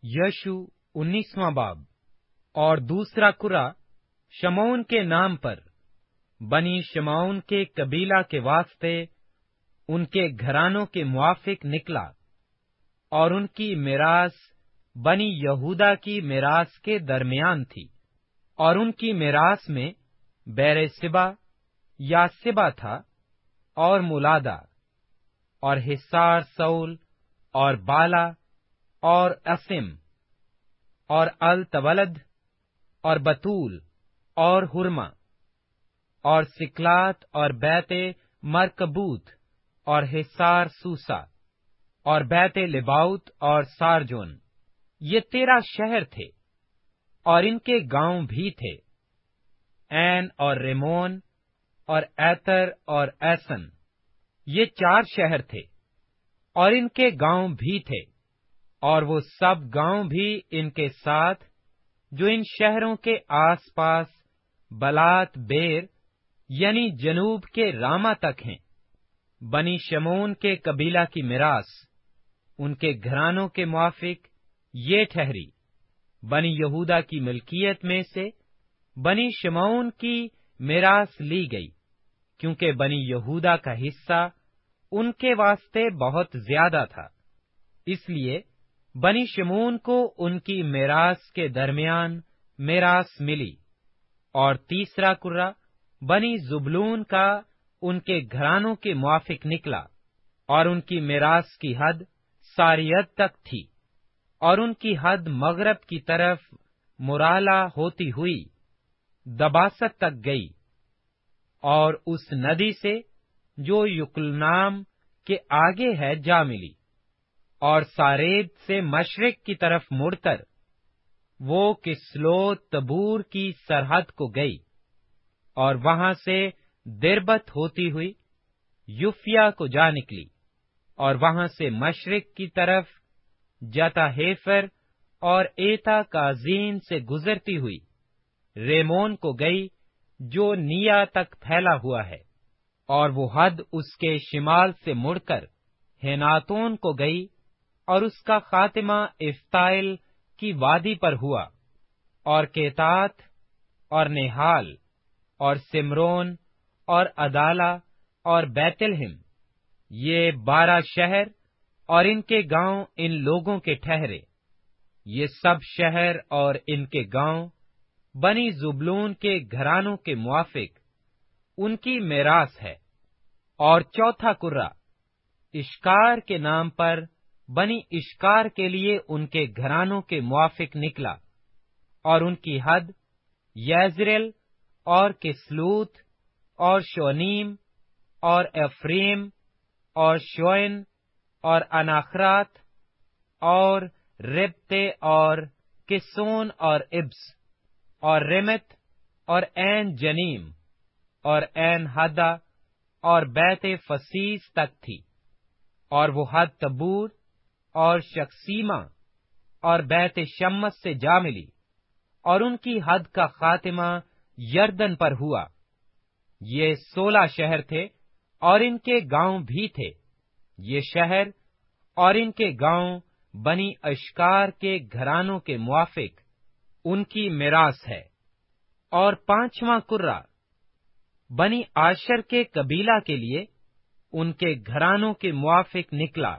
यशु 19वां बाब। और दूसरा कुर्रा शमौन के नाम पर बनी शमौन के कबीला के वास्ते उनके घरानों के मुआफिक निकला, और उनकी मिरास बनी यहूदा की मिरास के दरमियान थी। और उनकी मिरास में बेरेसिबा या सिबा था, और मुलादा, और हिसार सौल, और बाला, और असिम, और अल तवलद, और बतूल, और हुरमा, और सिकलात, और बैते मरकबूत, और हिसार सूसा, और बैते लिबाउत, और सारजोन। ये 13 शहर थे, और इनके गांव भी थे। ऐन और रेमोन, और ऐतर, और ऐसन, ये 4 शहर थे, और इनके गांव भी थे। और वो सब गांव भी इनके साथ, जो इन शहरों के आसपास बलात बेर यानी जनूब के रामा तक हैं। बनी शमोन के कबीला की मिरास उनके घरानों के मुआफिक ये ठहरी। बनी यहूदा की मिल्कियत में से बनी शमौन की मिरास ली गई, क्योंकि बनी यहूदा का हिस्सा उनके वास्ते बहुत ज्यादा था। इसलिए बनी शमून को उनकी मिरास के दरमियान मिरास मिली। और तीसरा कुर्रा बनी जुबलून का उनके घरानों के मुआफिक निकला, और उनकी मिरास की हद सारियत तक थी, और उनकी हद मगरब की तरफ मुराला होती हुई दबासत तक गई, और उस नदी से जो युकलनाम के आगे है जा मिली। और सारेद से मशरिक की तरफ मुड़कर वो किस्लोत तबूर की सरहद को गई, और वहां से दिरबत होती हुई युफिया को जा निकली, और वहां से मशरिक की तरफ जता हेफर और एता काजीन से गुजरती हुई रेमोन को गई, जो निया तक फैला हुआ है। और वो हद उसके शिमाल से मुड़कर हेनातोन को गई, और उसका खातिमा इफ्ताइल की वादी पर हुआ। और केतात, और नेहाल, और सिमरोन, और अदाला, और बैतलहम, ये 12 शहर और इनके गांव इन लोगों के ठहरे। ये सब शहर और इनके गांव बनी जुबलून के घरानों के मुआफिक उनकी मिरास है। और चौथा कुर्रा इश्कार के नाम पर बनी इश्कार के लिए उनके घरानों के मुआफिक निकला, और उनकी हद यज़रेल, और किस्लूत, और शोनीम, और एफ्रेम, और शोइन, और अनाखरात, और रिब्ते, और किसोन, और इब्स, और रेमत, और ऐन जनीम, और ऐन हदा, और बैते फसीस तक थी। और वो हद तबूर, और शक्सीमा, और बैते शम्मस से जा मिली, और उनकी हद का खातिमा यर्दन पर हुआ। ये 16 शहर थे, और इनके गांव भी थे। ये शहर और इनके गांव बनी अश्कार के घरानों के मुआफिक उनकी मिरास है। और 5वां कुर्रा बनी आशर के कबीला के लिए उनके घरानों के मुआफिक निकला,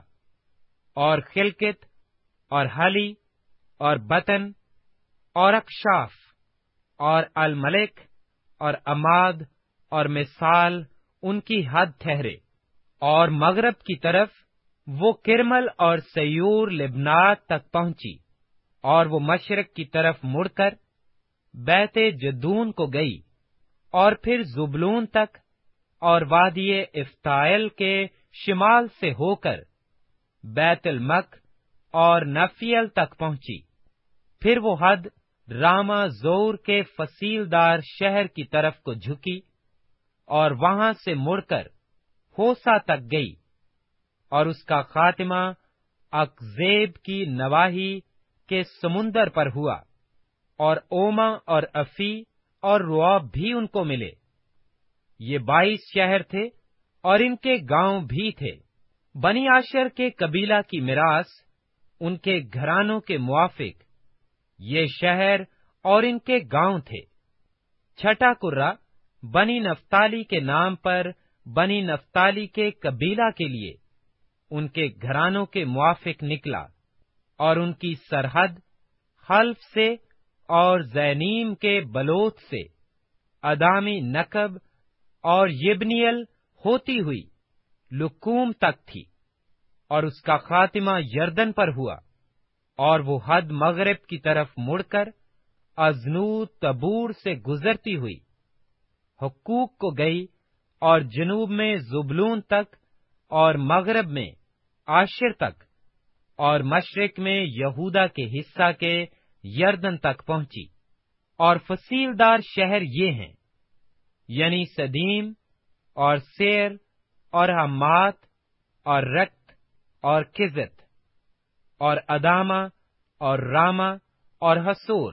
और खिलकित, और हली, और बतन, और अक्षाफ, और अलमलिक, और अमाद, और मिसाल उनकी हद ठहरे। और मगरब की तरफ वो किरमल और सयूर लिबनात तक पहुंची, और वो मशरक की तरफ मुड़कर बैते जदून को गई, और फिर जुबलून तक, और वादिये इफ्ताइल के शिमाल से होकर बैतुल मक और नफियल तक पहुंची। फिर वो हद रामा जोर के फसीलदार शहर की तरफ को झुकी, और वहां से मुड़कर होसा तक गई, और उसका खातिमा अकजेब की नवाही के समुंदर पर हुआ। और ओमा, और अफी, और रुआब भी उनको मिले। ये 22 शहर थे, और इनके गांव भी थे। बनी आशर के कबीला की मिरास ان کے گھرانوں کے موافق یہ شہر اور ان کے گاؤں تھے۔ چھٹا کرہ بنی نفتالی کے نام پر بنی نفتالی کے قبیلہ کے لیے ان کے گھرانوں کے موافق نکلا، اور ان کی سرحد خلف سے اور زینیم کے بلوت سے ادامی نقب اور یبنیل ہوتی ہوئی لکوم تک تھی، اور اس کا خاتمہ یردن پر ہوا، اور وہ حد مغرب کی طرف مڑ کر ازنوت تبور سے گزرتی ہوئی حقوق کو گئی، اور جنوب میں زبلون تک، اور مغرب میں عاشر تک، اور مشرق میں یہودا کے حصہ کے یردن تک پہنچی۔ اور فصیلدار شہر یہ ہیں، یعنی سدیم اور سیر اور حمات اور رکت اور کزت اور ادامہ اور راما اور حسور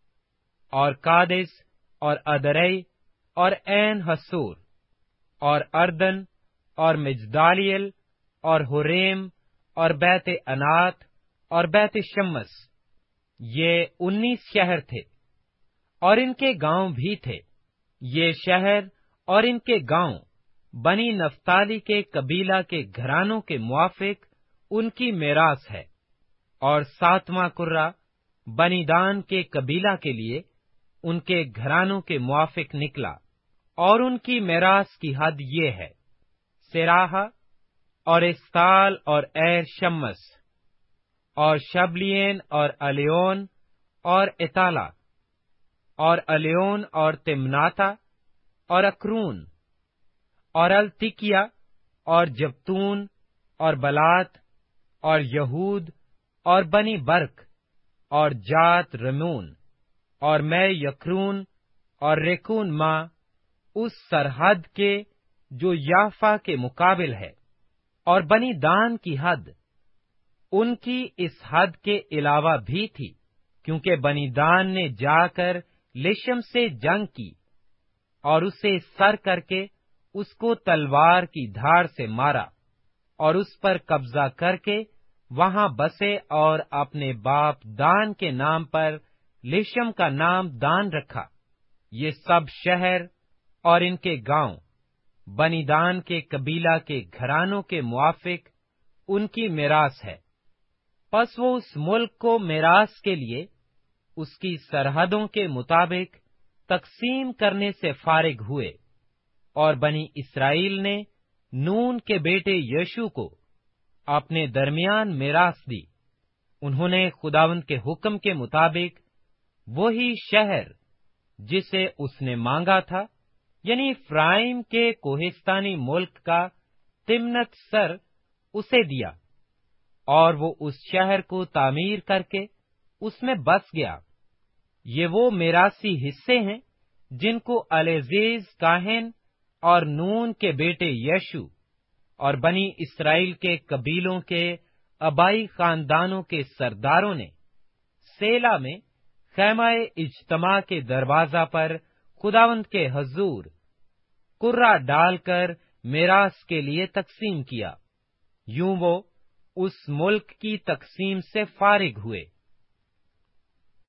اور کادس اور ادرئی اور عین حسور اور اردن اور مجدالیل اور حریم اور بیت انات اور بیت شمس، یہ 19 شہر تھے، اور ان کے گاؤں بھی تھے۔ یہ شہر اور ان کے گاؤں بنی نفتالی کے قبیلہ کے گھرانوں کے موافق ان کی میراث ہے۔ اور 7واں کرہ بنی دان کے قبیلہ کے لیے ان کے گھرانوں کے موافق نکلا، اور ان کی میراث کی حد یہ ہے: سراہ اور استال اور ایر شمس اور شبلین اور الیون اور اتالا اور الیون اور تمناتا اور اکرون اور التکیا اور جبتون اور بلات اور یہود اور بنی برق اور جات رمون اور میں یکرون اور ریکون ماں، اس سرحد کے جو یافا کے مقابل ہے۔ اور بنی دان کی حد ان کی اس حد کے علاوہ بھی تھی، کیونکہ بنی دان نے جا کر لشم سے جنگ کی اور اسے سر کر کے اس کو تلوار کی دھاڑ سے مارا، اور اس پر قبضہ کر کے وہاں بسے، اور اپنے باپ دان کے نام پر لشم کا نام دان رکھا۔ یہ سب شہر اور ان کے گاؤں بنی دان کے قبیلہ کے گھرانوں کے موافق ان کی میراث ہے۔ پس وہ اس ملک کو میراث کے لیے اس کی سرحدوں کے مطابق تقسیم کرنے سے فارغ ہوئے، اور بنی اسرائیل نے نون کے بیٹے یشوع کو اپنے درمیان میراث دی۔ انہوں نے خداوند کے حکم کے مطابق وہی شہر جسے اس نے مانگا تھا، یعنی افرائیم کے کوہستانی ملک کا تمنت سر، اسے دیا، اور وہ اس شہر کو تعمیر کر کے اس میں بس گیا۔ یہ وہ میراثی حصے ہیں جن کو الیعزر کاہن اور نون کے بیٹے یشوع اور بنی اسرائیل کے قبیلوں کے آبائی خاندانوں کے سرداروں نے سیلا میں خیمہ اجتماع کے دروازہ پر خداوند کے حضور کرہ ڈال کر میراث کے لیے تقسیم کیا۔ یوں وہ اس ملک کی تقسیم سے فارغ ہوئے۔